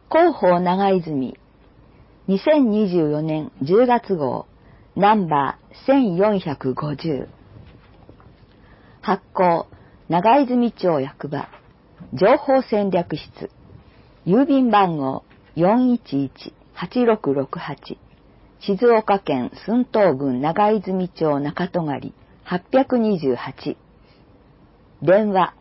広報長泉2024年10月号ナンバー1450発行長泉町役場情報戦略室郵便番号411-8668静岡県駿東郡長泉町中戸狩828電話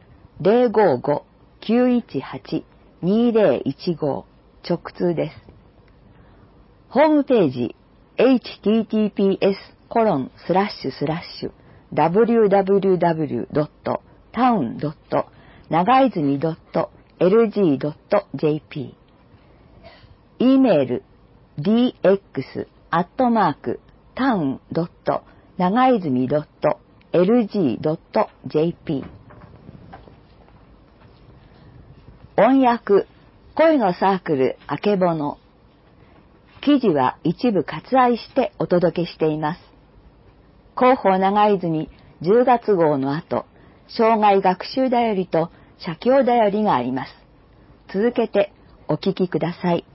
055-918-2015直通です。ホームページ https://www.town.nagaizumi.lg.jp e メール dx@town.nagaizumi.lg.jp 音訳声のサークルあけぼの記事は一部割愛してお届けしています。広報長泉10月号の後、障害学習だよりと写経だよりがあります。続けてお聞きください。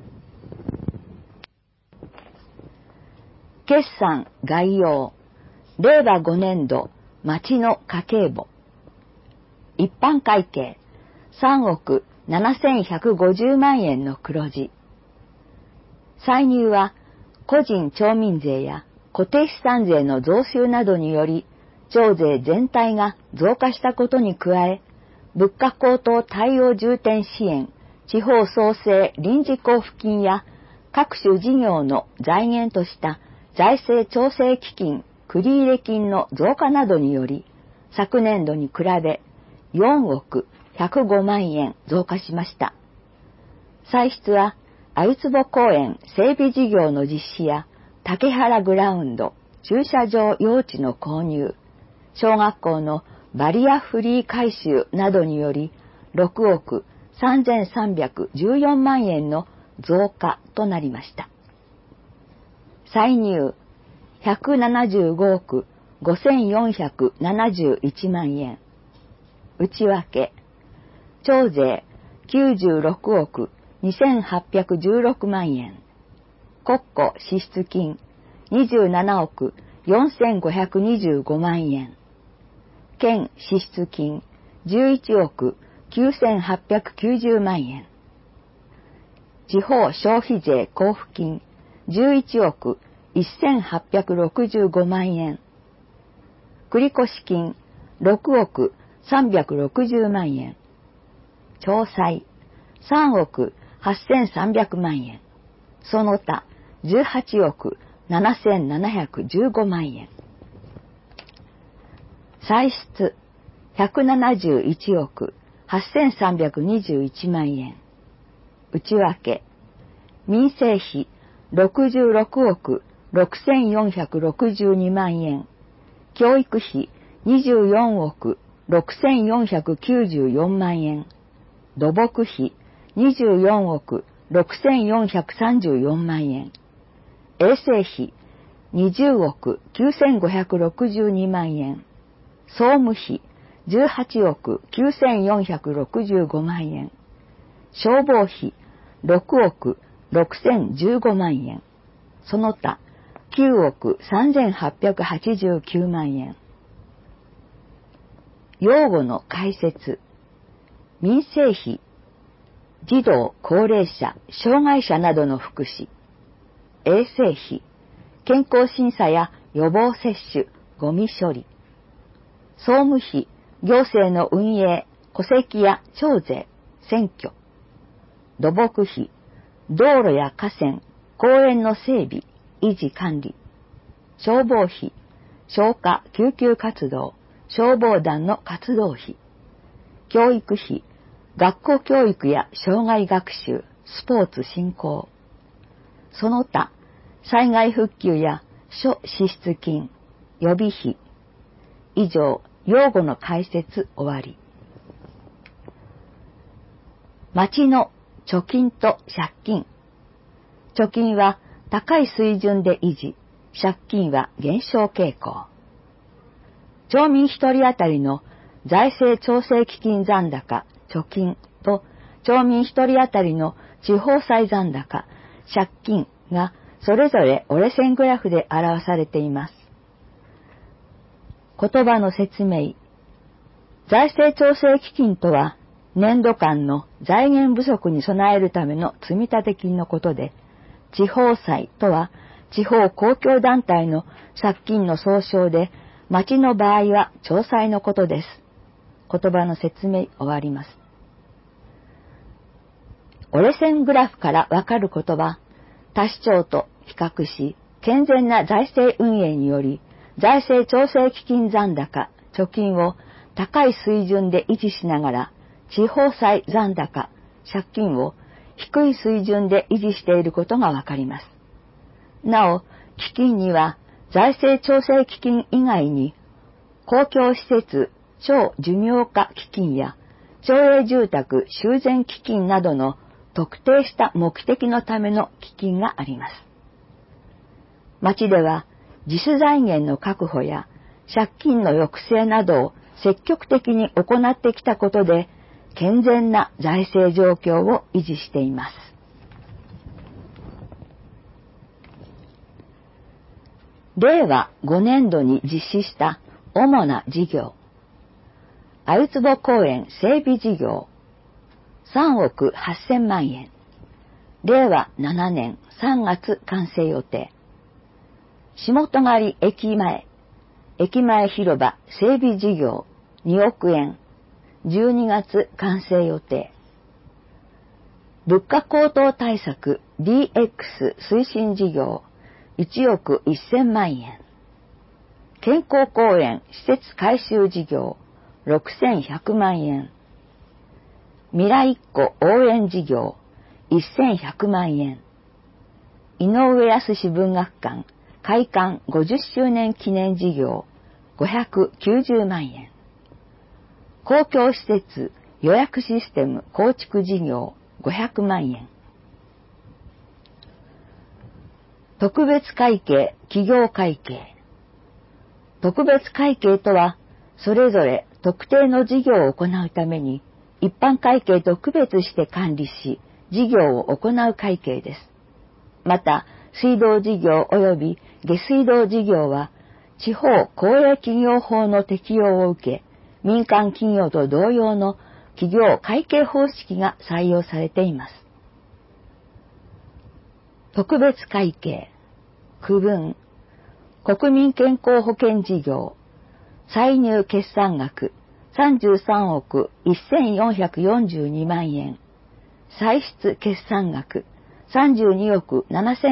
決算概要令和5年度町の家計簿一般会計3億7150万円の黒字歳入は個人町民税や固定資産税の増収などにより町税全体が増加したことに加え物価高騰対応重点支援地方創生臨時交付金や各種事業の財源とした財政調整基金繰入金の増加などにより昨年度に比べ4億105万円増加しました。歳出は鮎坪公園整備事業の実施や竹原グラウンド駐車場用地の購入小学校のバリアフリー改修などにより6億3314万円の増加となりました。歳入175億5471万円内訳町税96億2816万円国庫支出金27億4525万円県支出金11億9890万円地方消費税交付金11億1865万円繰越金6億360万円町債3億8300万円その他18億7715万円歳出171億8321万円内訳民生費66億6462万円教育費24億6494万円土木費24億6434万円衛生費20億9562万円総務費18億9465万円消防費6億6015万円その他9億3889万円用語の解説民生費児童高齢者障害者などの福祉衛生費健康審査や予防接種ゴミ処理総務費行政の運営戸籍や町税選挙土木費道路や河川公園の整備維持管理消防費消火救急活動消防団の活動費教育費学校教育や障害学習スポーツ振興その他災害復旧や諸支出金予備費以上用語の解説終わり町の貯金と借金貯金は高い水準で維持借金は減少傾向町民一人当たりの財政調整基金残高貯金と町民一人当たりの地方債残高、借金がそれぞれ折れ線グラフで表されています。言葉の説明。財政調整基金とは、年度間の財源不足に備えるための積立金のことで、地方債とは、地方公共団体の借金の総称で、町の場合は町債のことです。言葉の説明終わります。折れ線グラフからわかることは、他市町と比較し、健全な財政運営により、財政調整基金残高、貯金を高い水準で維持しながら、地方債残高、借金を低い水準で維持していることがわかります。なお、基金には財政調整基金以外に、公共施設超寿命化基金や町営住宅修繕基金などの特定した目的のための基金があります。町では自主財源の確保や借金の抑制などを積極的に行ってきたことで、健全な財政状況を維持しています。令和5年度に実施した主な事業。鮎坪公園整備事業、3億8000万円。令和7年3月完成予定。下戸狩駅前広場整備事業2億円。12月完成予定。物価高騰対策 DX 推進事業1億1000万円。健康公園施設改修事業6100万円。未来一個応援事業1100万円。井上康文学館開館50周年記念事業590万円。公共施設予約システム構築事業500万円。特別会計企業会計。特別会計とは、それぞれ特定の事業を行うために、一般会計と区別して管理し、事業を行う会計です。また、水道事業及び下水道事業は、地方公営企業法の適用を受け、民間企業と同様の企業会計方式が採用されています。特別会計、区分、国民健康保険事業、歳入決算額33億1442万円、歳出決算額32億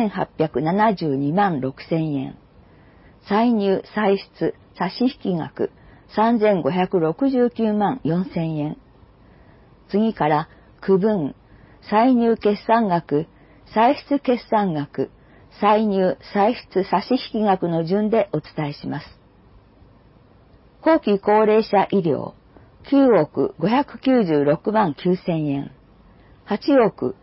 7872万6千円、歳入歳出差引額3569万4千円。次から区分、歳入決算額、歳出決算額、歳入歳出差引額の順でお伝えします。後期高齢者医療9億596万9千円、8億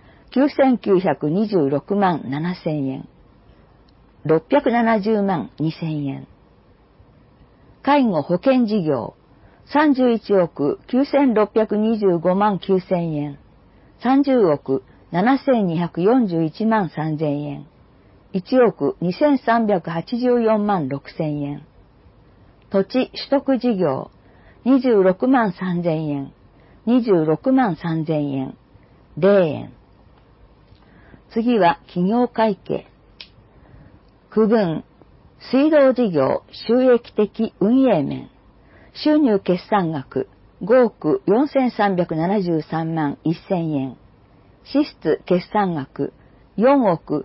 9926万7千円、670万2千円。介護保険事業31億9625万9千円、30億7241万3千円、1億2384万6千円。土地取得事業26万3千円、26万3千円、0円。次は企業会計。区分、水道事業収益的運営面、収入決算額5億4373万1000円、支出決算額4億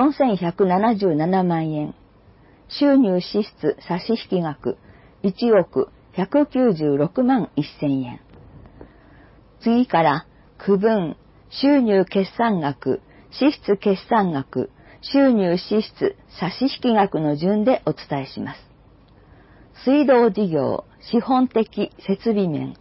4177万円、収入支出差引額1億196万1000円。次から区分、収入決算額、支出決算額、収入支出差引額の順でお伝えします。水道事業資本的設備面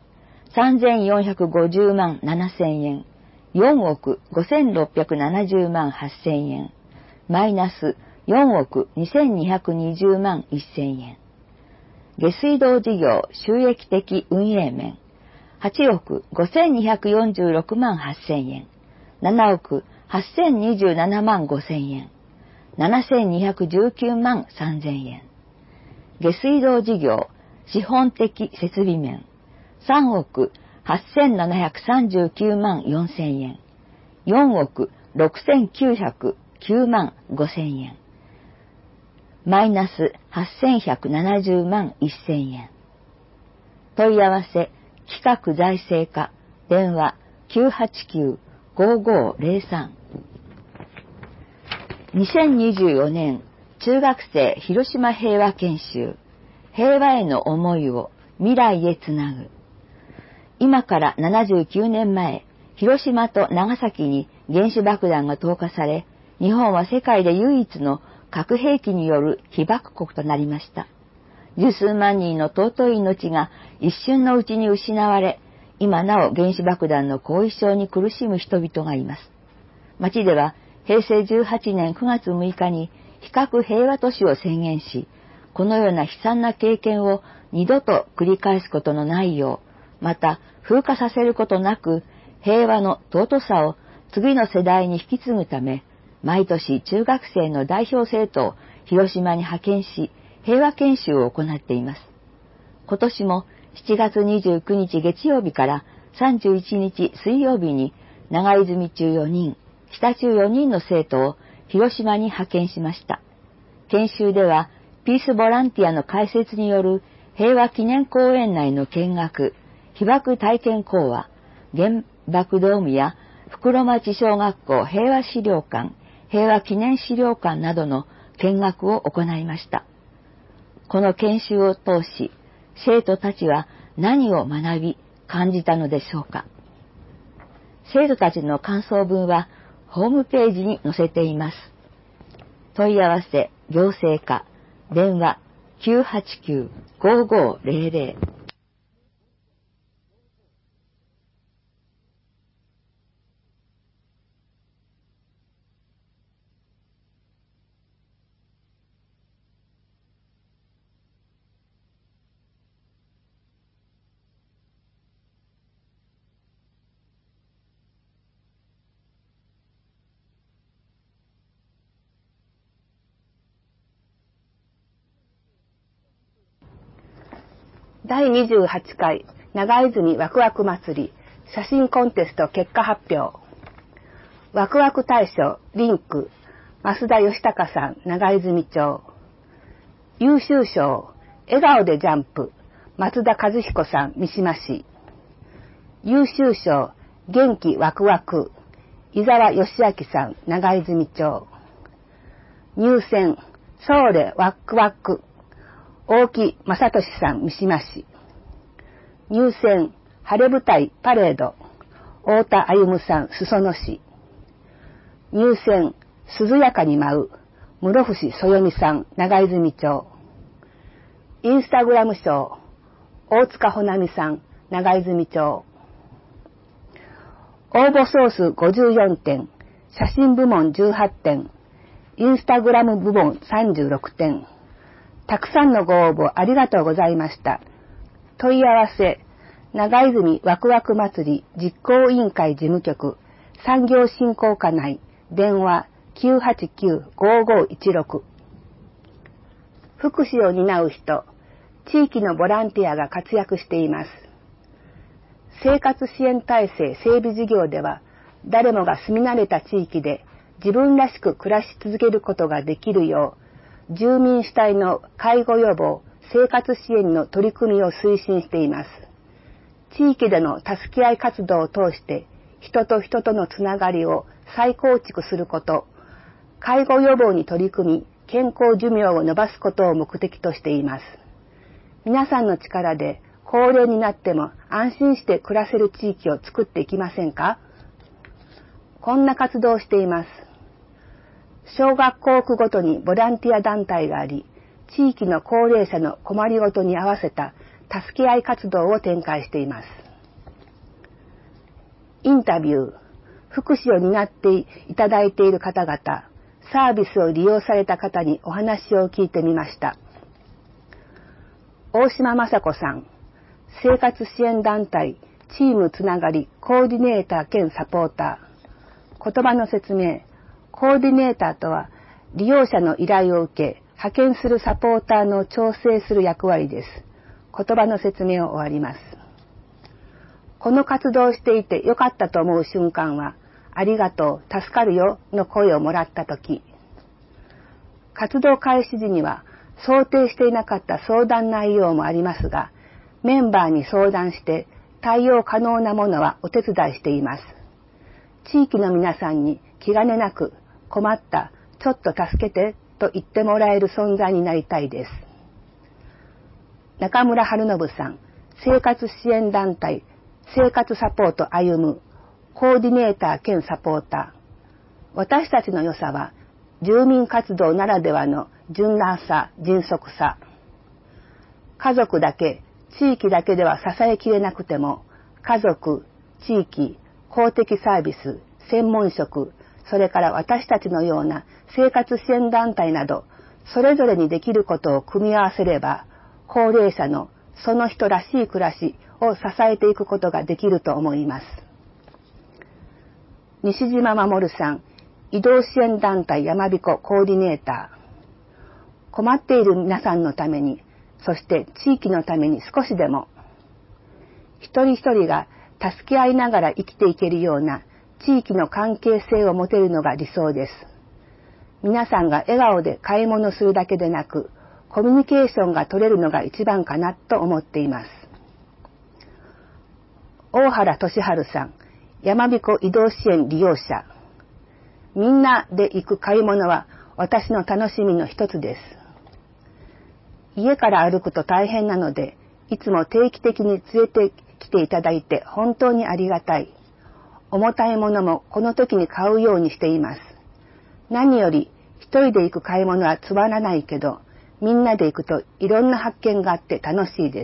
3450万7000円、4億5670万8000円、マイナス4億2220万1000円。下水道事業収益的運営面8億5246万8000円、 7億8027万5千円、7219万3千円。下水道事業、資本的設備面、3億8739万4千円、4億6909万5千円。マイナス8170万1千円。問い合わせ、企画財政課、電話 989-5503。2024年中学生広島平和研修、平和への思いを未来へつなぐ。今から79年前、広島と長崎に原子爆弾が投下され、日本は世界で唯一の核兵器による被爆国となりました。十数万人の尊い命が一瞬のうちに失われ、今なお原子爆弾の後遺症に苦しむ人々がいます。町では平成18年9月6日に非核平和都市を宣言し、このような悲惨な経験を二度と繰り返すことのないよう、また風化させることなく平和の尊さを次の世代に引き継ぐため、毎年中学生の代表生徒を広島に派遣し、平和研修を行っています。今年も7月29日月曜日から31日水曜日に長泉中4人、北中4人の生徒を広島に派遣しました。研修では、ピースボランティアの開設による平和記念公園内の見学、被爆体験講話、原爆ドームや袋町小学校平和資料館、平和記念資料館などの見学を行いました。この研修を通し、生徒たちは何を学び、感じたのでしょうか。生徒たちの感想文はホームページに載せています。問い合わせ、行政課、電話 989-5500。 第28回長泉ワクワク祭り写真コンテスト結果発表。ワクワク大賞リンク増田義孝さん長泉町。優秀賞笑顔でジャンプ松田和彦さん三島市。優秀賞元気ワクワク伊沢義明さん長泉町。入選ソーレワクワク大木正俊さん三島市。入選晴れ舞台パレード太田歩さん裾野市。入選涼やかに舞う室伏そよみさん長泉町。インスタグラム賞大塚穂波さん長泉町。応募総数54点、写真部門18点、インスタグラム部門36点。たくさんのご応募ありがとうございました。問い合わせ、長泉ワクワク祭り実行委員会事務局、産業振興課内、電話 989-5516。福祉を担う人、地域のボランティアが活躍しています。生活支援体制整備事業では、誰もが住み慣れた地域で自分らしく暮らし続けることができるよう、住民主体の介護予防、生活支援の取り組みを推進しています。地域での助け合い活動を通して人と人とのつながりを再構築すること、介護予防に取り組み健康寿命を延ばすことを目的としています。皆さんの力で高齢になっても安心して暮らせる地域を作っていきませんか？こんな活動をしています。小学校区ごとにボランティア団体があり、地域の高齢者の困りごとに合わせた助け合い活動を展開しています。インタビュー、福祉を担っていただいている方々、サービスを利用された方にお話を聞いてみました。大島雅子さん、生活支援団体チームつながりコーディネーター兼サポータ言葉の説明。コーディネーターとは、利用者の依頼を受け、派遣するサポーターの調整する役割です。言葉の説明を終わります。この活動をしていてよかったと思う瞬間は、ありがとう、助かるよの声をもらったとき。活動開始時には想定していなかった相談内容もありますが、メンバーに相談して対応可能なものはお手伝いしています。地域の皆さんに気兼ねなく困った、ちょっと助けてと言ってもらえる存在になりたいです。中村春信さん、生活支援団体生活サポート歩むコーディネーター兼サポーター。私たちの良さは住民活動ならではの柔軟さ、迅速さ。家族だけ、地域だけでは支えきれなくても、家族、地域、公的サービス、専門職、それから私たちのような生活支援団体など、それぞれにできることを組み合わせれば、高齢者のその人らしい暮らしを支えていくことができると思います。西島守さん、移動支援団体やまびこコーディネーター。困っている皆さんのために、そして地域のために少しでも、一人一人が助け合いながら生きていけるような地域の関係性を持てるのが理想です。皆さんが笑顔で買い物するだけでなく、コミュニケーションが取れるのが一番かなと思っています。大原俊治さん、やまびこ移動支援利用者。みんなで行く買い物は私の楽しみの一つです。家から歩くと大変なので、いつも定期的に連れてきていただいて本当にありがたい。重たいものもこの時に買うようにしています。何より一人で行く買い物はつまらないけど、みんなで行くといろんな発見があって楽しいです。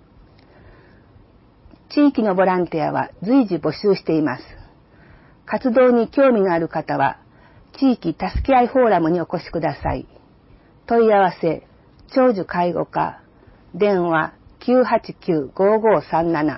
地域のボランティアは随時募集しています。活動に興味のある方は、地域助け合いフォーラムにお越しください。問い合わせ、長寿介護課、電話 989-5537。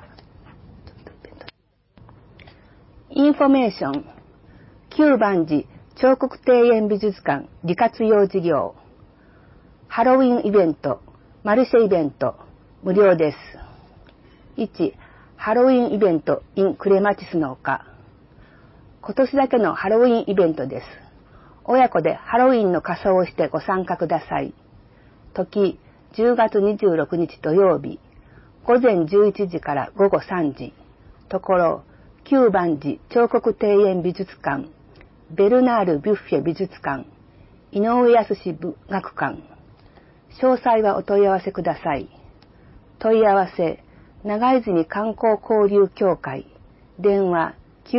インフォメーション、旧万寺彫刻庭園美術館利活用事業、ハロウィンイベント、マルシェイベント、無料です。1、ハロウィンイベント in クレマチスの丘。今年だけのハロウィンイベントです。親子でハロウィンの仮装をしてご参加ください。時、10月26日土曜日、午前11時から午後3時。ところ、旧万寺彫刻庭園美術館、ベルナール・ビュッフェ美術館、井上康文学館。詳細はお問い合わせください。問い合わせ、長泉観光交流協会、電話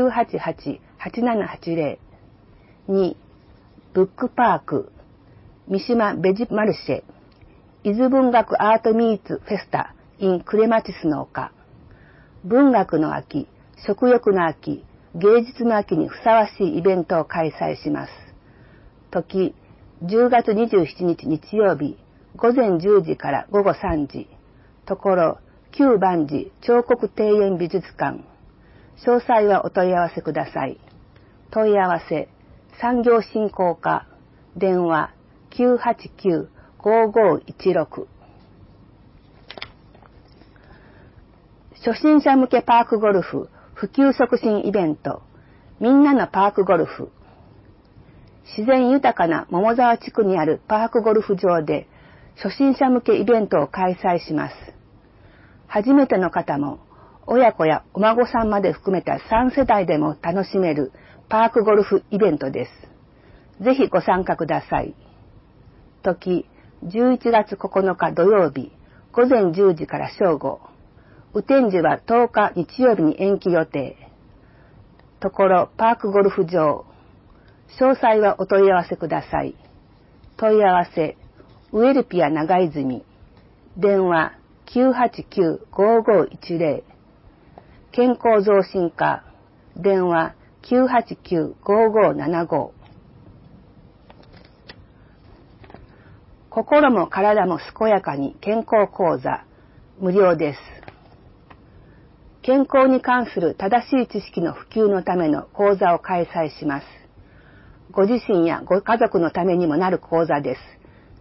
988-8780。2、ブックパーク、三島ベジマルシェ、伊豆文学アートミーツフェスタ in クレマチスの丘。文学の秋、食欲の秋、芸術の秋にふさわしいイベントを開催します。時、10月27日日曜日、午前10時から午後3時。ところ、旧万寺彫刻庭園美術館。詳細はお問い合わせください。問い合わせ、産業振興課、電話 989-5516。初心者向けパークゴルフ普及促進イベント、みんなのパークゴルフ。自然豊かな桃沢地区にあるパークゴルフ場で初心者向けイベントを開催します。初めての方も親子やお孫さんまで含めた3世代でも楽しめるパークゴルフイベントです。ぜひご参加ください。時、11月9日土曜日、午前10時から正午。雨天時は10日日曜日に延期予定。ところ、パークゴルフ場。詳細はお問い合わせください。問い合わせ、ウエルピア長泉。電話 989-5510。健康増進課。電話 989-5575。心も体も健やかに健康講座。無料です。 健康に関する正しい知識の普及のための講座を開催します。ご自身やご家族のためにもなる講座です。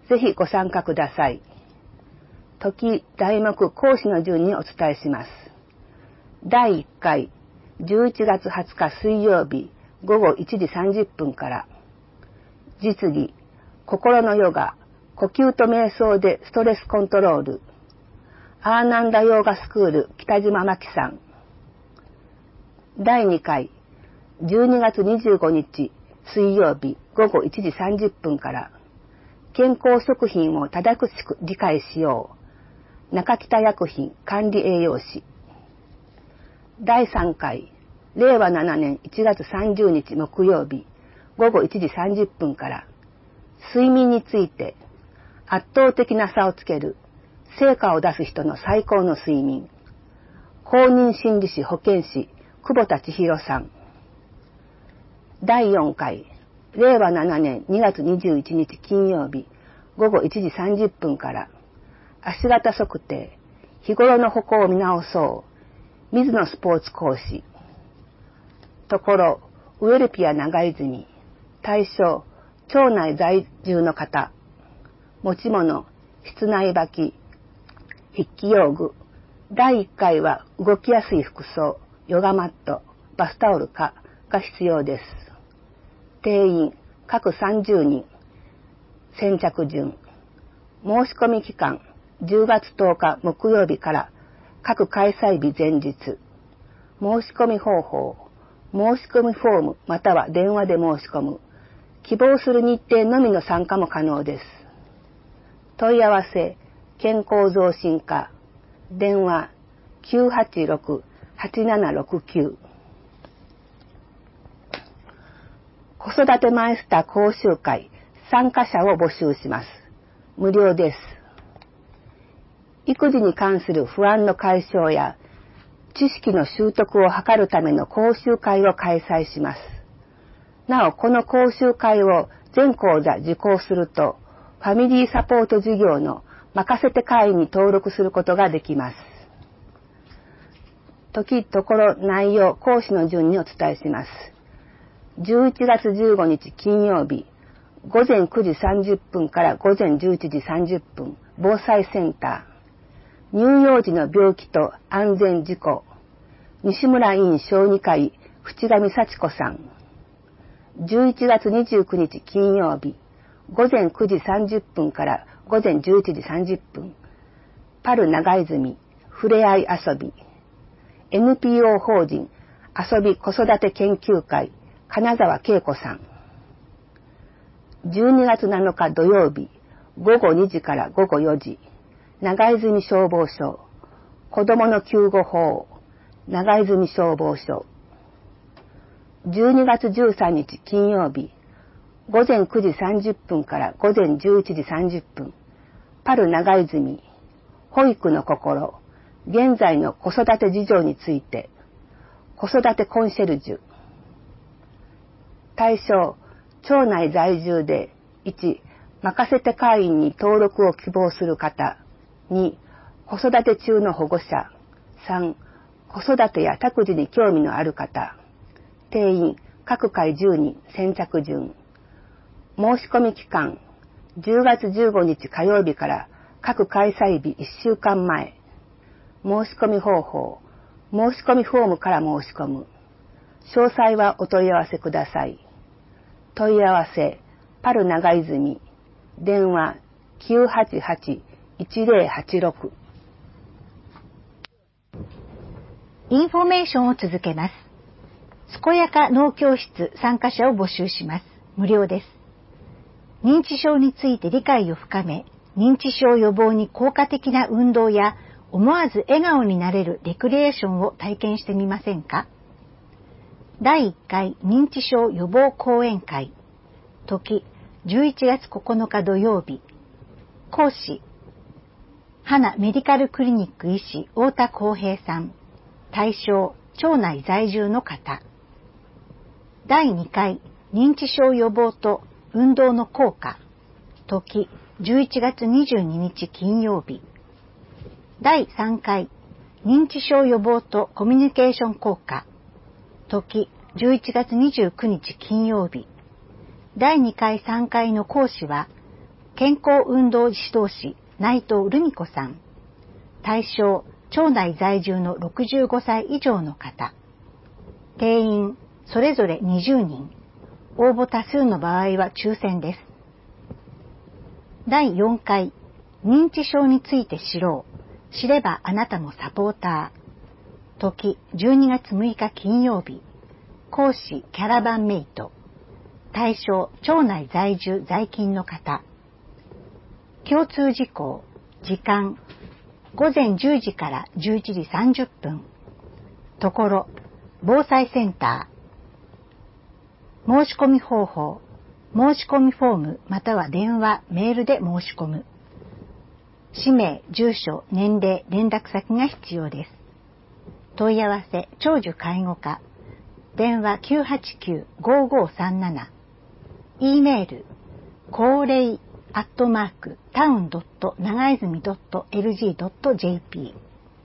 ぜひご参加ください。時、題目、講師の順にお伝えします。第1回、11月20日水曜日午後1時30分から。実技、心のヨガ、呼吸と瞑想でストレスコントロール。アーナンダヨーガスクール北島真紀さん。第2回、12月25日水曜日午後1時30分から。健康食品を正しく理解しよう。中北薬品管理栄養士。第3回、令和7年1月30日木曜日午後1時30分から。睡眠について圧倒的な差をつける成果を出す人の最高の睡眠。公認心理師保健師久保田千尋さん。第4回、令和7年2月21日金曜日午後1時30分から。足型測定、日頃の歩行を見直そう。水野スポーツ講師。ところ、ウエルピア長泉。対象、町内在住の方。持ち物、室内履き、筆記用具。第1回は動きやすい服装、ヨガマット、バスタオルかが必要です。定員、各30人。先着順。申し込み期間、10月10日木曜日から各開催日前日。申し込み方法、申し込みフォームまたは電話で申し込む。希望する日程のみの参加も可能です。問い合わせ、健康増進課、電話 986-8769。子育てマイスター講習会、参加者を募集します。無料です。育児に関する不安の解消や知識の習得を図るための講習会を開催します。なお、この講習会を全講座受講すると、ファミリーサポート事業の任せて会員に登録することができます。時、ところ、内容、講師の順にお伝えします。11月15日金曜日、午前9時30分から午前11時30分、防災センター。乳幼児の病気と安全事故。西村院小児科医、淵上幸子さん。11月29日金曜日、午前9時30分から午前11時30分。パル長泉、ふれあい遊び。NPO 法人、遊び子育て研究会、金沢恵子さん。12月7日土曜日、午後2時から午後4時。長泉消防署、子どもの救護法、長泉消防署。12月13日金曜日、午前9時30分から午前11時30分、パル長泉、保育の心、現在の子育て事情について、子育てコンシェルジュ。対象、町内在住で、1、任せて会員に登録を希望する方。2、子育て中の保護者。3、子育てや託児に興味のある方。定員、各会10人、先着順。申し込み期間、10月15日火曜日から各開催日1週間前。申し込み方法、申し込みフォームから申し込む。詳細はお問い合わせください。問い合わせ、パル長泉、電話 988-1086。 インフォメーションを続けます。健やか脳教室参加者を募集します。無料です。認知症について理解を深め、認知症予防に効果的な運動や思わず笑顔になれるレクリエーションを体験してみませんか？第1回認知症予防講演会。時、11月9日土曜日。講師、花メディカルクリニック医師太田康平さん。対象、町内在住の方。第2回認知症予防と運動の効果。時、11月22日金曜日。第3回認知症予防とコミュニケーション効果。時、11月29日金曜日。第2回3回の講師は、健康運動指導士内藤留美子さん。対象、町内在住の65歳以上の方。定員、それぞれ20人。応募多数の場合は抽選です。第4回、認知症について知ろう。知ればあなたもサポーター。時、12月6日金曜日。講師、キャラバンメイト。対象、町内在住在勤の方。共通事項、時間、午前10時から11時30分。ところ、防災センター。申し込み方法、申し込みフォームまたは電話、メールで申し込む。氏名、住所、年齢、連絡先が必要です。問い合わせ、長寿介護課。電話 989-5537。E メール、高齢@town.長泉.lg.jp。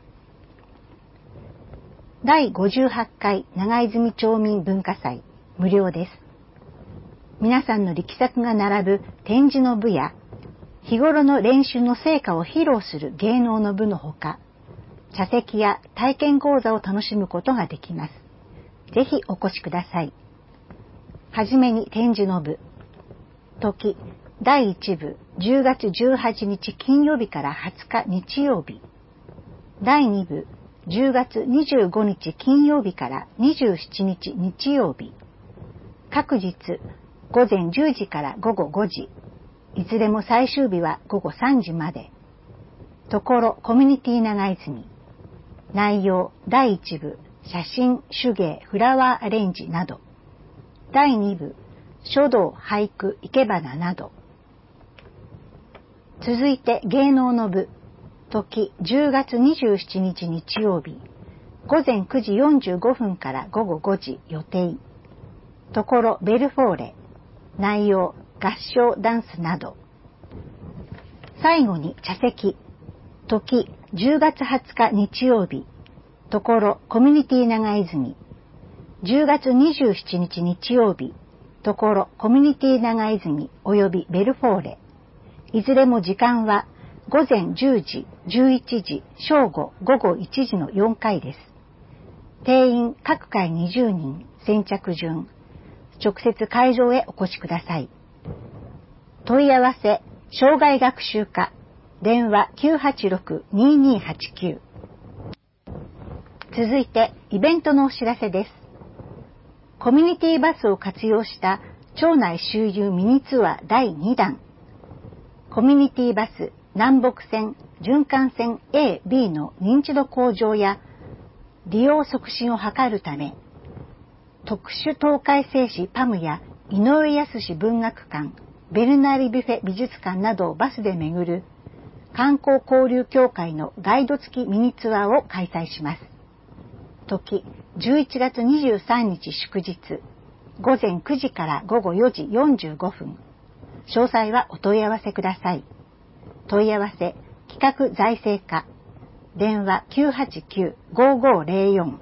第58回長泉町民文化祭、無料です。皆さんの力作が並ぶ展示の部や、日頃の練習の成果を披露する芸能の部のほか、茶席や体験講座を楽しむことができます。ぜひお越しください。はじめに展示の部。時、第1部、10月18日金曜日から20日日曜日。第2部、10月25日金曜日から27日日曜日。各日、午前10時から午後5時。いずれも最終日は午後3時まで。ところコミュニティ長泉。内容、第1部、写真、手芸、フラワーアレンジなど。第2部、書道、俳句、生け花など。続いて芸能の部。時、10月27日日曜日。午前9時45分から午後5時予定。ところベルフォーレ。内容、合唱、ダンスなど。最後に茶席。時、10月20日日曜日。ところコミュニティ長泉。10月27日日曜日。ところコミュニティ長泉及びベルフォーレ。いずれも時間は午前10時、11時、正午、午後1時の4回です。定員各回20人、先着順。直接会場へお越しください。問い合わせ、障害学習課、電話 986-2289。続いて、イベントのお知らせです。コミュニティバスを活用した町内周遊ミニツアー第2弾。コミュニティバス南北線、循環線 A、B の認知度向上や利用促進を図るため、特殊東海製紙パムや井上康文学館、ベルナーリビュフェ美術館などをバスで巡る観光交流協会のガイド付きミニツアーを開催します。時、11月23日祝日、午前9時から午後4時45分。詳細はお問い合わせください。問い合わせ、企画財政課、電話 989-5504。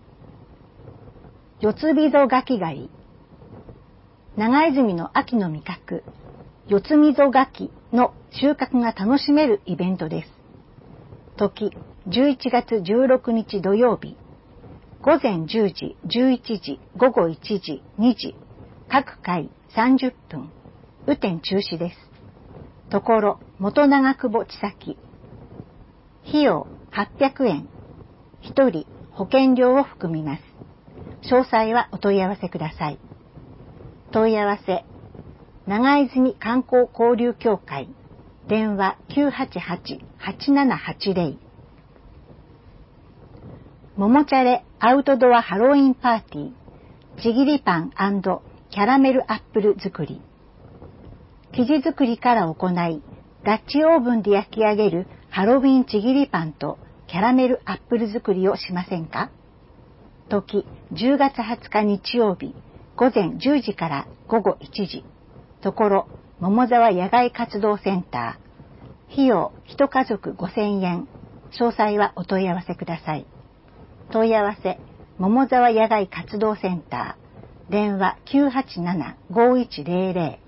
四つ溝柿狩り。長泉の秋の味覚、四つ溝柿の収穫が楽しめるイベントです。時、11月16日土曜日。午前10時、11時、午後1時、2時。各回30分。雨天中止です。ところ、元長久保千崎。費用800円。1人保険料を含みます。詳細はお問い合わせください。問い合わせ、長泉観光交流協会、電話 988-8780。桃チャレアウトドアハロウィンパーティー、ちぎりパン&キャラメルアップル作り。生地作りから行い、ダッチオーブンで焼き上げるハロウィンちぎりパンとキャラメルアップル作りをしませんか？時、10月20日日曜日、午前10時から午後1時。ところ、桃沢野外活動センター。費用、1家族5000円。 詳細はお問い合わせください。問い合わせ、桃沢野外活動センター、電話 987-5100。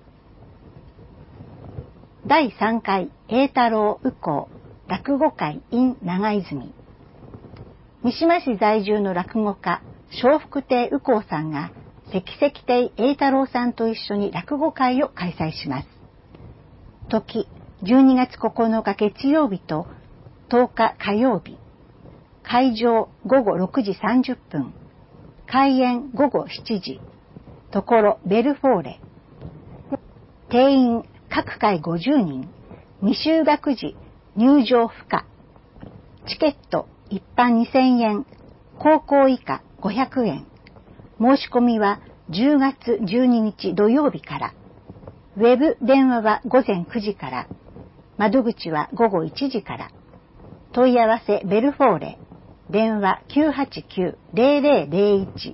第3回栄太郎右近落語会 in 長泉。三島市在住の落語家、笑福亭右近さんが、関石亭栄太郎さんと一緒に落語会を開催します。時、12月9日月曜日と10日火曜日。会場午後6時30分。開演午後7時。ところベルフォーレ。定員各回50人。未就学時入場不可。チケット一般2000円。高校以下500円。申し込みは10月12日土曜日から。ウェブ電話は午前9時から。窓口は午後1時から。問い合わせベルフォーレ。電話 989-0001。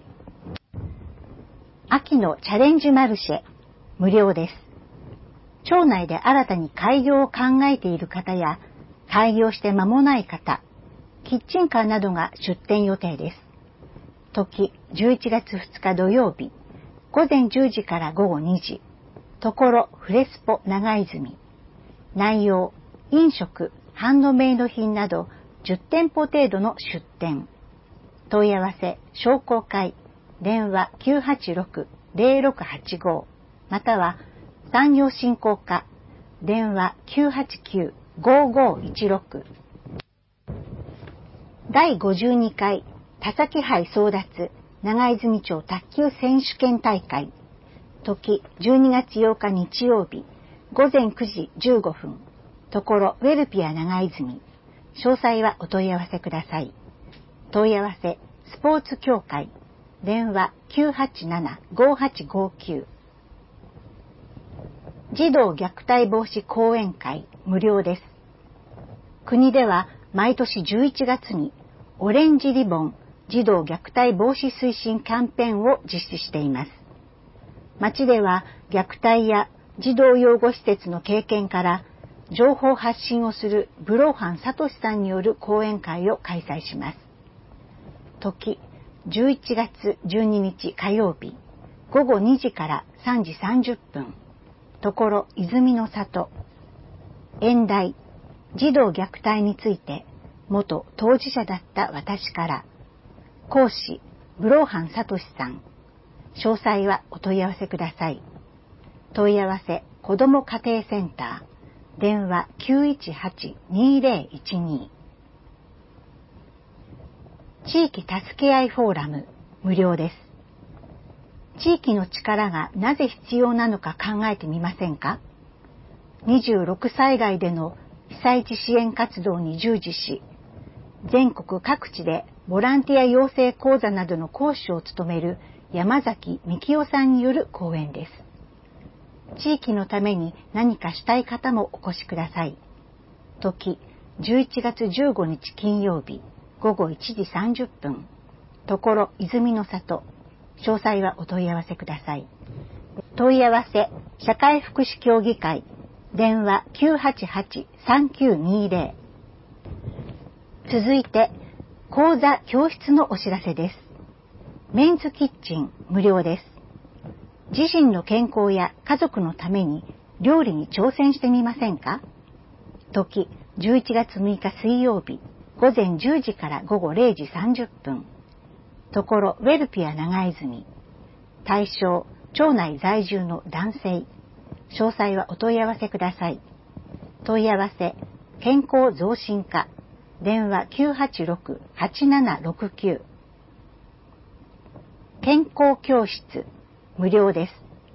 秋のチャレンジマルシェ。無料です。町内で新たに開業を考えている方や、開業して間もない方、キッチンカーなどが出店予定です。時、11月2日土曜日。午前10時から午後2時。ところフレスポ長泉。内容、飲食、ハンドメイド品など10店舗程度の出店。問い合わせ、商工会、電話 986-0685 または産業振興課、電話 989-5516。第52回田崎杯争奪長泉町卓球選手権大会。時、12月8日日曜日、午前9時15分。ところウェルピア長泉。詳細はお問い合わせください。問い合わせ、スポーツ協会。電話 987-5859。児童虐待防止講演会無料です。国では毎年11月にオレンジリボン児童虐待防止推進キャンペーンを実施しています。町では虐待や児童養護施設の経験から情報発信をするブローハン聡さんによる講演会を開催します。時、11月12日火曜日、午後2時から3時30分。ところ泉の里。演題、児童虐待について元当事者だった私から。講師、ブローハン聡さん。詳細はお問い合わせください。問い合わせ、子ども家庭センター。電話 918-2012。地域助け合いフォーラム無料です。地域の力がなぜ必要なのか考えてみませんか？ 26災害での被災地支援活動に従事し、全国各地でボランティア養成講座などの講師を務める山崎幹夫さんによる講演です。地域のために何かしたい方もお越しください。時、11月15日金曜日、午後1時30分。ところ泉の里。詳細はお問い合わせください。問い合わせ、社会福祉協議会。電話 988-3920。続いて、講座教室のお知らせです。メンズキッチン無料です。自身の健康や家族のために料理に挑戦してみませんか？時、11月6日水曜日、午前10時から午後0時30分。ところウェルピア長泉。対象、町内在住の男性。詳細はお問い合わせください。問い合わせ、健康増進課。電話 986-8769。健康教室無料です。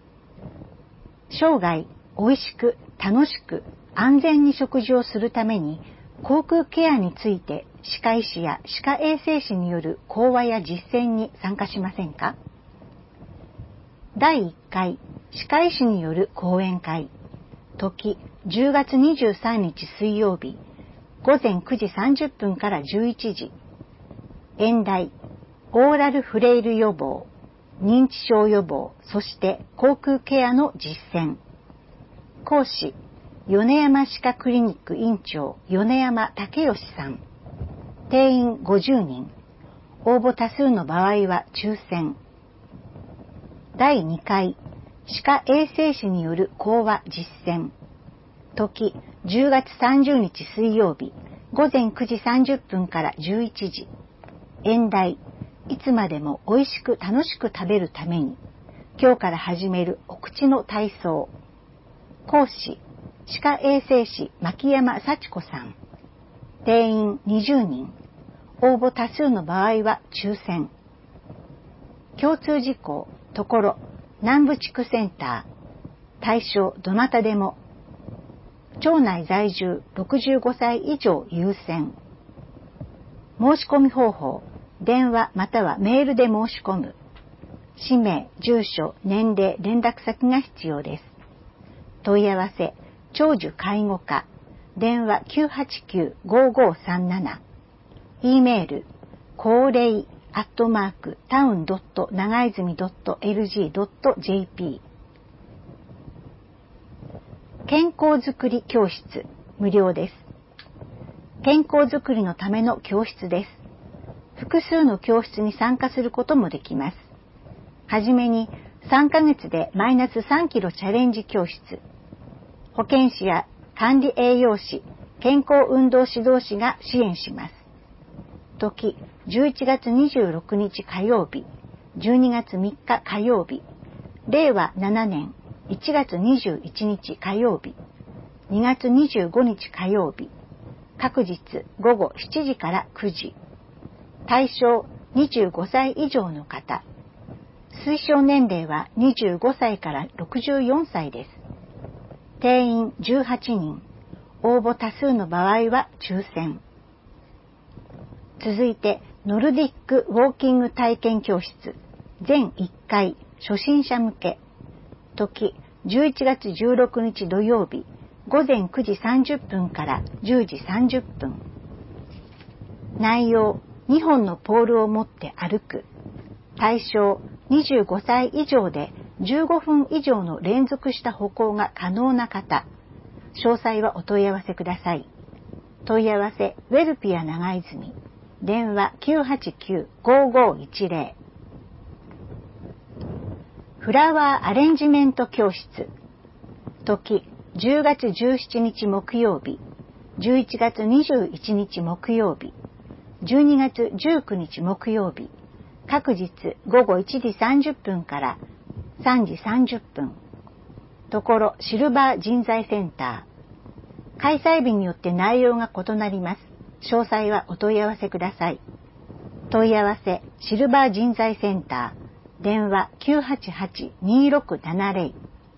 生涯おいしく楽しく安全に食事をするために口腔ケアについて歯科医師や歯科衛生士による講話や実践に参加しませんか？第1回歯科医師による講演会。時10月23日水曜日、午前9時30分から11時。演題、オーラルフレイル予防、認知症予防、そして口腔ケアの実践。講師、米山歯科クリニック院長、米山武義さん。 定員50人。応募多数の場合は抽選。第2回歯科衛生士による講話実践。時10月30日水曜日午前9時30分から11時。演題、いつまでも美味しく楽しく食べるために今日から始めるお口の体操。講師、歯科衛生士牧山幸子さん。定員20人。応募多数の場合は抽選。共通事項、ところ、南部地区センター。対象、どなたでも。町内在住65歳以上優先。申し込み方法、電話またはメールで申し込む。氏名、住所、年齢、連絡先が必要です。問い合わせ、長寿介護課、電話 989-5537。E メール、高齢@town.長泉.lg.jp。健康づくり教室、無料です。健康づくりのための教室です。複数の教室に参加することもできます。はじめに3ヶ月でマイナス3キロチャレンジ教室。保健師や管理栄養士、健康運動指導士が支援します。時11月26日火曜日、12月3日火曜日、令和7年1月21日火曜日、2月25日火曜日、各日午後7時から9時。対象25歳以上の方。推奨年齢は25歳から64歳です。定員18人。応募多数の場合は抽選。続いて、ノルディックウォーキング体験教室。全1回、初心者向け。時、11月16日土曜日、午前9時30分から10時30分。内容、2本のポールを持って歩く。対象、25歳以上で15分以上の連続した歩行が可能な方。詳細はお問い合わせください。問い合わせ、ウェルピア長泉。電話 989-5510。フラワーアレンジメント教室。時、10月17日木曜日、11月21日木曜日、12月19日木曜日、各日午後1時30分から3時30分。ところ、シルバー人材センター。開催日によって内容が異なります。詳細はお問い合わせください。問い合わせ、シルバー人材センター。電話 988-2670。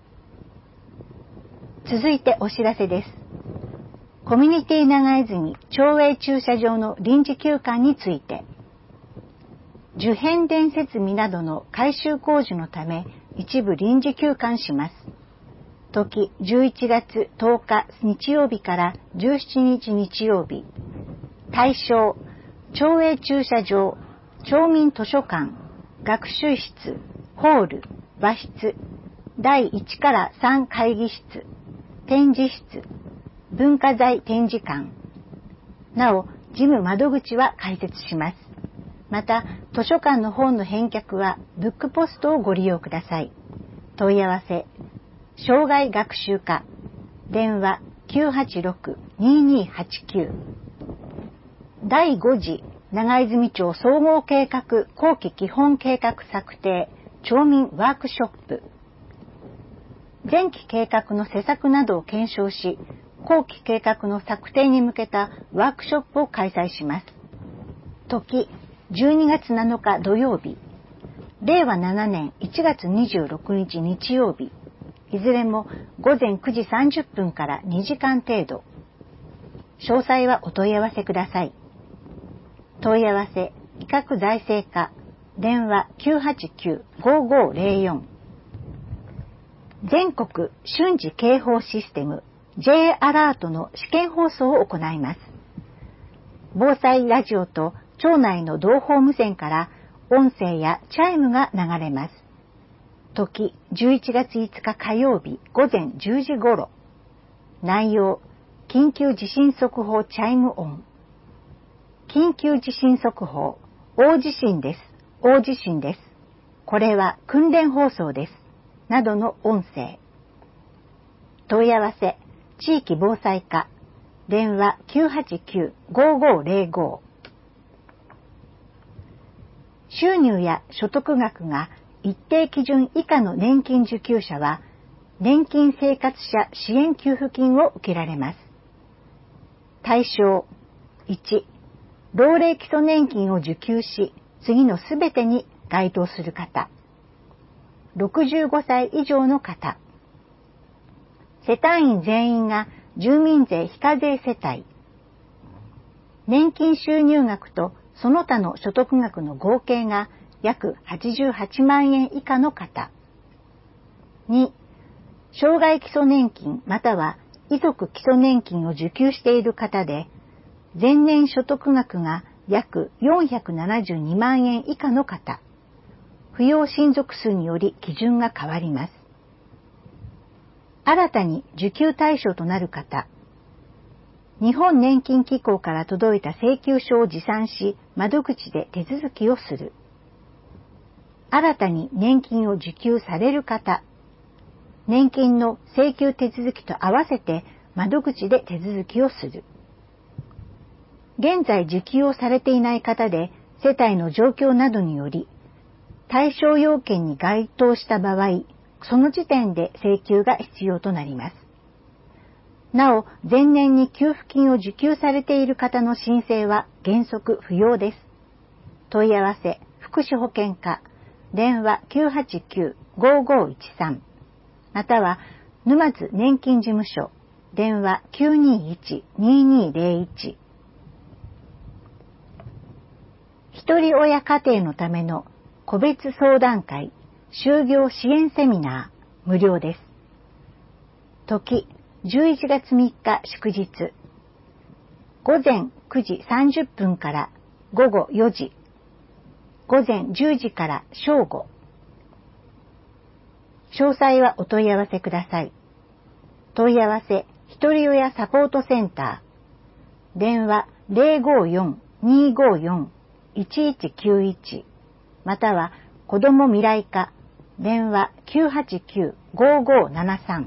続いてお知らせです。コミュニティ長泉町営駐車場の臨時休館について、受変電設備などの改修工事のため一部臨時休館します。時11月10日日曜日から17日日曜日。対象、町営駐車場、町民図書館、学習室、ホール、和室、第1から3会議室、展示室、文化財展示館。なお、事務窓口は開設します。また、図書館の本の返却はブックポストをご利用ください。問い合わせ、障害学習課、電話 986-2289。第5次長泉町総合計画後期基本計画策定町民ワークショップ。前期計画の施策などを検証し、後期計画の策定に向けたワークショップを開催します。時、12月7日土曜日、令和7年1月26日日曜日、いずれも午前9時30分から2時間程度。詳細はお問い合わせください。問い合わせ、医学財政課、電話 989-5504。全国瞬時警報システム J アラートの試験放送を行います。防災ラジオと町内の同胞無線から音声やチャイムが流れます。時11月5日火曜日午前10時頃。内容、緊急地震速報チャイム音。 緊急地震速報、大地震です。大地震です。これは訓練放送です。などの音声。問い合わせ、地域防災課、電話 989-5505。収入や所得額が一定基準以下の年金受給者は、年金生活者支援給付金を受けられます。対象、1、老齢基礎年金を受給し、次のすべてに該当する方。65歳以上の方。世帯員全員が住民税非課税世帯。年金収入額とその他の所得額の合計が約88万円以下の方。2、生涯基礎年金または遺族基礎年金を受給している方で、前年所得額が約472万円以下の方。扶養親族数により基準が変わります。新たに受給対象となる方。日本年金機構から届いた請求書を持参し、窓口で手続きをする。新たに年金を受給される方。年金の請求手続きと合わせて窓口で手続きをする。現在受給をされていない方で、世帯の状況などにより、対象要件に該当した場合、その時点で請求が必要となります。なお、前年に給付金を受給されている方の申請は原則不要です。問い合わせ、福祉保健課、電話 989-5513、または沼津年金事務所、電話 921-2201。一人親家庭のための個別相談会、就業支援セミナー、無料です。時、11月3日祝日。午前9時30分から午後4時。午前10時から正午。詳細はお問い合わせください。問い合わせ、一人親サポートセンター。電話 054-254-1191。または、子ども未来課。電話 989-5573。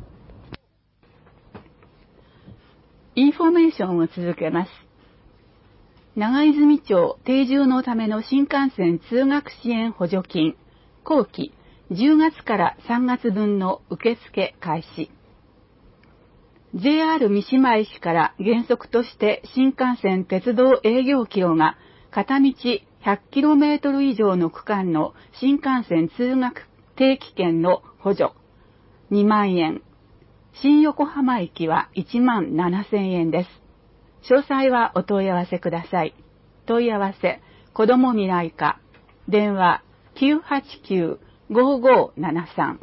インフォメーションを続けます。長泉町定住のための新幹線通学支援補助金、後期10月から3月分の受付開始。JR 三島駅から原則として新幹線鉄道営業キロが片道 100km 以上の区間の新幹線通学定期券の補助2万円。新横浜駅は1万7000円です。詳細はお問い合わせください。問い合わせ、子ども未来課、電話 989-5573。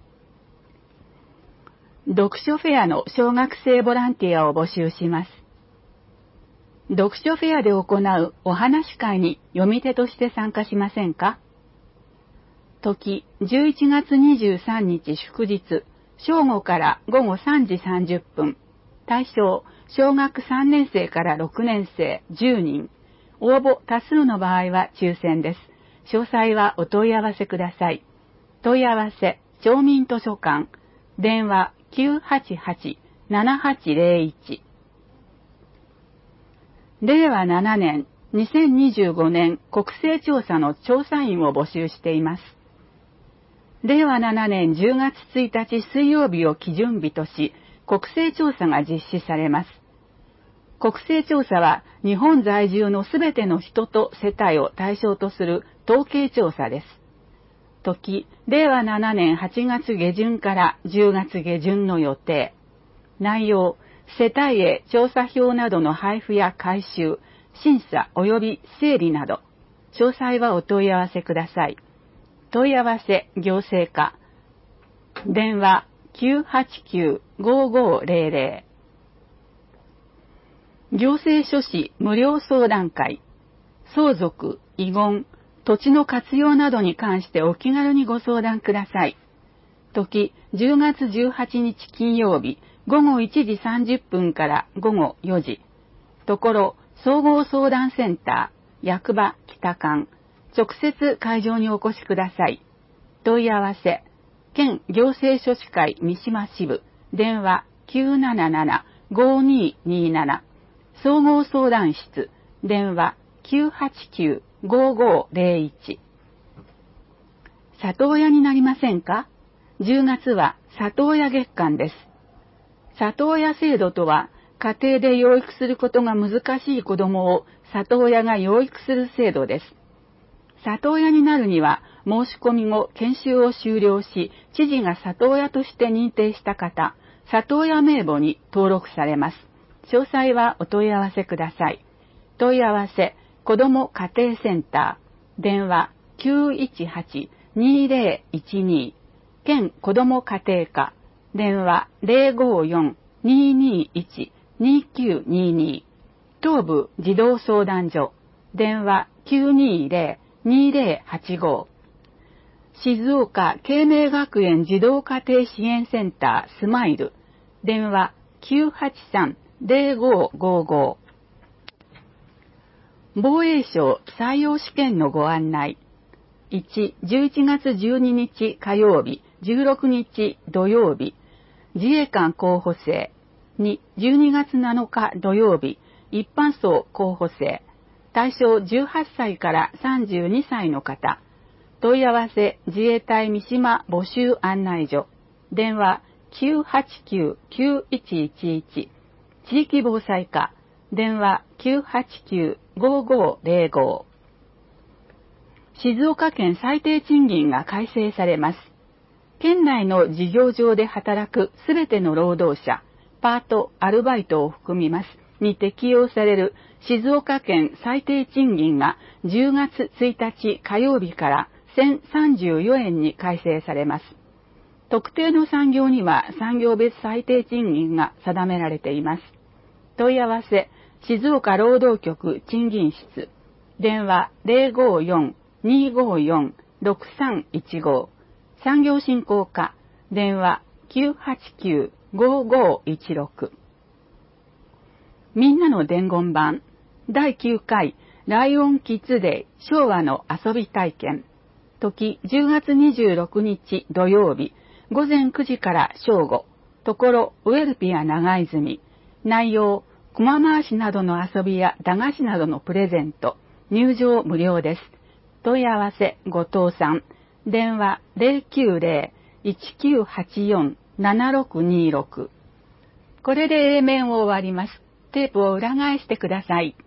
読書フェアの小学生ボランティアを募集します。読書フェアで行うお話会に読み手として参加しませんか？時、11月23日祝日、正午から午後3時30分。対象、小学3年生から6年生10人。応募多数の場合は抽選です。詳細はお問い合わせください。問い合わせ、町民図書館。電話 988-7801。令和7年、2025年国勢調査の調査員を募集しています。令和7年10月1日水曜日を基準日とし、国勢調査が実施されます。国勢調査は日本在住のすべての人と世帯を対象とする統計調査です。時、令和7年8月下旬から10月下旬の予定。内容、世帯へ調査票などの配布や回収、審査及び整理など。詳細はお問い合わせください。問い合わせ行政課。電話 989-5500。行政書士無料相談会。相続、遺言、土地の活用などに関してお気軽にご相談ください。時、10月18日金曜日、午後1時30分から午後4時。ところ、 総合相談センター役場北館、直接会場にお越しください。問い合わせ、県行政書士会三島支部、電話 977-5227、総合相談室、電話 989-5501。里親になりませんか？ 10 月は里親月間です。里親制度とは、家庭で養育することが難しい子供を里親が養育する制度です。里親になるには、申し込み後研修を修了し、知事が里親として認定した方、里親名簿に登録されます。詳細はお問い合わせください。問い合わせ、子ども家庭センター、電話 918-2012、県子ども家庭課、電話 054-221-2922、東部児童相談所、電話 920-2085、静岡啓明学園児童家庭支援センタースマイル、電話 983-0555。防衛省採用試験のご案内。1、11月12日火曜日、16日土曜日、自衛官候補生。2、12月7日土曜日、一般層候補生。対象18歳から32歳の方。問い合わせ自衛隊三島募集案内所。電話 989-9111。地域防災課。電話 989-5505。静岡県最低賃金が改正されます。県内の事業場で働くすべての労働者、パート、アルバイトを含みますに適用される静岡県最低賃金が10月1日火曜日から1034円に改正されます。特定の産業には産業別最低賃金が定められています。問い合わせ、静岡労働局賃金室、電話 054-254-6315、産業振興課、電話 989-5516。みんなの伝言版、第9回ライオンキッズデイ昭和の遊び体験。時10月26日土曜日、午前9時から正午。ところウェルピア長泉。内容、熊回しなどの遊びや駄菓子などのプレゼント。入場無料です。問い合わせ後藤さん。電話 090-1984-7626。これで A 面を終わります。テープを裏返してください。